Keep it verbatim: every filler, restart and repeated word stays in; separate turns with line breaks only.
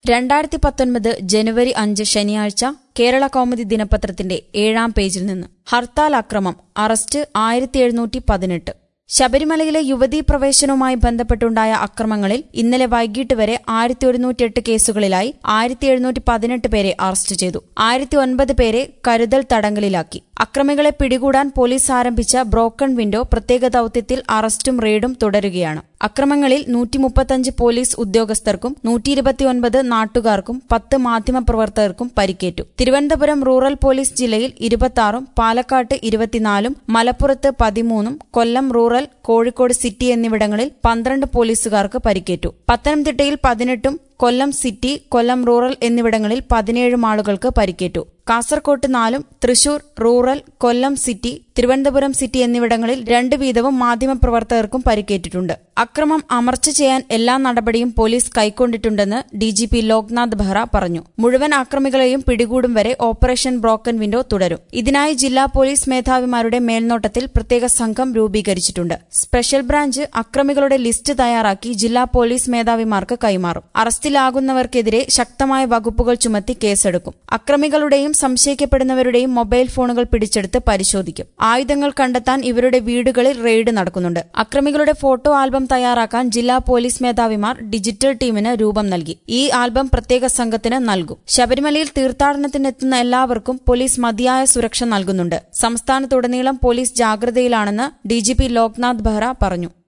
രണ്ടായിരത്തി പത്തൊൻപത് ജനുവരി അഞ്ച് ശനിയാഴ്ച കേരള കൗമുദി ദിനപത്രത്തിന്റെ ഏഴാം പേജിൽ നിന്ന് ഹർത്താൽ അക്രമം അറസ്റ്റ് ആയിരത്തി എഴുന്നൂറ്റി പതിനെട്ട്. ശബരിമലയിലെ യുവതീ പ്രവേശനവുമായി ബന്ധപ്പെട്ടുണ്ടായ അക്രമങ്ങളിൽ ഇന്നലെ വൈകിട്ട് വരെ ആയിരത്തി ഒരുന്നൂറ്റിയെട്ട് കേസുകളിലായി ആയിരത്തി എഴുന്നൂറ്റി പതിനെട്ട് പേരെ അറസ്റ്റ് ചെയ്തു. ആയിരത്തി ഒൻപത് പേരെ കരുതൽ തടങ്കലിലാക്കി. അക്രമികളെ പിടികൂടാൻ പോലീസ് ആരംഭിച്ച ബ്രോക്കൺ വിൻഡോ പ്രത്യേക ദൌത്യത്തിൽ അറസ്റ്റും റെയ്ഡും തുടരുകയാണ്. അക്രമങ്ങളിൽ നൂറ്റി മുപ്പത്തഞ്ച് പോലീസ് ഉദ്യോഗസ്ഥർക്കും നൂറ്റി ഇരുപത്തിയൊൻപത് നാട്ടുകാർക്കും പത്ത് മാധ്യമപ്രവർത്തകർക്കും പരിക്കേറ്റു. തിരുവനന്തപുരം റൂറൽ പോലീസ് ജില്ലയിൽ ഇരുപത്തിയാറും പാലക്കാട്ട് ഇരുപത്തിനാലും മലപ്പുറത്ത് പതിമൂന്നും കൊല്ലം റൂറൽ, കോഴിക്കോട് സിറ്റി എന്നിവിടങ്ങളിൽ പന്ത്രണ്ട് പോലീസുകാർക്ക് പരിക്കേറ്റു. പത്തനംതിട്ടയിൽ പതിനെട്ടും കൊല്ലം സിറ്റി, കൊല്ലം റൂറൽ എന്നിവിടങ്ങളിൽ പതിനേഴും ആളുകൾക്ക് പരിക്കേറ്റു. കാസർകോട്ട് നാലും Thrissur rural, Kollam city, Thiruvananthapuram city എന്നിവിടങ്ങളിൽ രണ്ട് വീതവും മാധ്യമപ്രവർത്തകർക്കും പരിക്കേറ്റിട്ടുണ്ട്. അക്രമം അമർച്ച ചെയ്യാൻ എല്ലാ നടപടിയും പോലീസ് കൈക്കൊണ്ടിട്ടുണ്ടെന്ന് D G P Loknath Behera പറഞ്ഞു. മുഴുവൻ അക്രമികളെയും പിടികൂടും വരെ ഓപ്പറേഷൻ ബ്രോക്കൺ വിൻഡോ തുടരും. ഇതിനായി ജില്ലാ പോലീസ് മേധാവിമാരുടെ മേൽനോട്ടത്തിൽ പ്രത്യേക സംഘം രൂപീകരിച്ചിട്ടുണ്ട്. സ്പെഷ്യൽ ബ്രാഞ്ച് അക്രമികളുടെ ലിസ്റ്റ് തയ്യാറാക്കി ജില്ലാ പോലീസ് മേധാവിമാർക്ക് കൈമാറും. അറസ്റ്റിലാകുന്നവർക്കെതിരെ ശക്തമായ വകുപ്പുകൾ ചുമത്തി കേസെടുക്കും. അക്രമികളുടെയും സംശയിക്കപ്പെടുന്നവരുടെയും മൊബൈൽ ഫോണുകൾ പിടിച്ചെടുത്ത് പരിശോധിക്കും. ആയുധങ്ങൾ കണ്ടെത്താൻ ഇവരുടെ വീടുകളിൽ റെയ്ഡ് നടക്കുന്നുണ്ട്. അക്രമികളുടെ ഫോട്ടോ ആൽബം തയ്യാറാക്കാൻ ജില്ലാ പോലീസ് മേധാവിമാർ ഡിജിറ്റൽ ടീമിന് രൂപം നൽകി. ഈ ആൽബം പ്രത്യേക സംഘത്തിന് നൽകും. ശബരിമലയിൽ തീർത്ഥാടനത്തിനെത്തുന്ന എല്ലാവർക്കും പോലീസ് മതിയായ സുരക്ഷ നൽകുന്നുണ്ട്. സംസ്ഥാനത്തുടനീളം പോലീസ് ജാഗ്രതയിലാണെന്ന് D G P Loknath Behera പറഞ്ഞു.